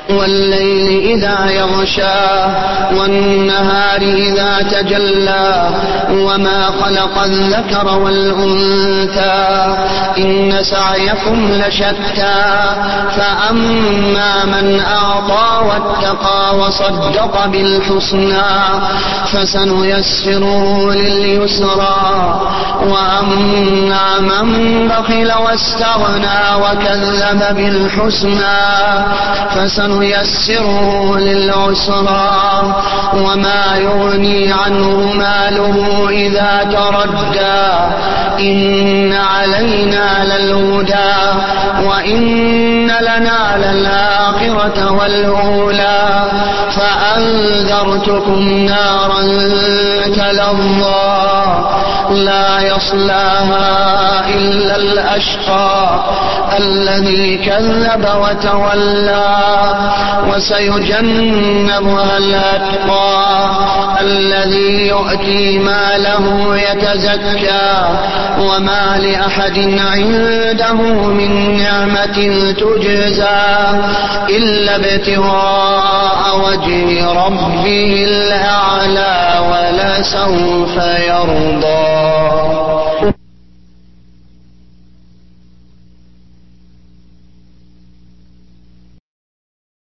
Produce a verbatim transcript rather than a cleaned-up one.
والليل إذا يغشى والنهار إذا تجلى وما خلق الذكر والأنثى إن سعيكم لشتى فأما من أعطى واتقى وصدق بالحسنى فسنيسره لليسرى وأما من بخل واستغنى وكذب بالحسنى فسنيسره يسره للعسرى وما يغني عنه ماله إذا تردى إن علينا للهدى وإن لنا للآخرة والأولى فأنذرتكم نارا تلظى لا يصلاها إلا الأشقى الذي كذب وتولى وسيجنبها الأتقى الذي يؤتي ماله يتزكى وما لأحد عنده من نعمة تجزى إلا ابتغاء وجه ربه الأعلى ولسوف يرضى.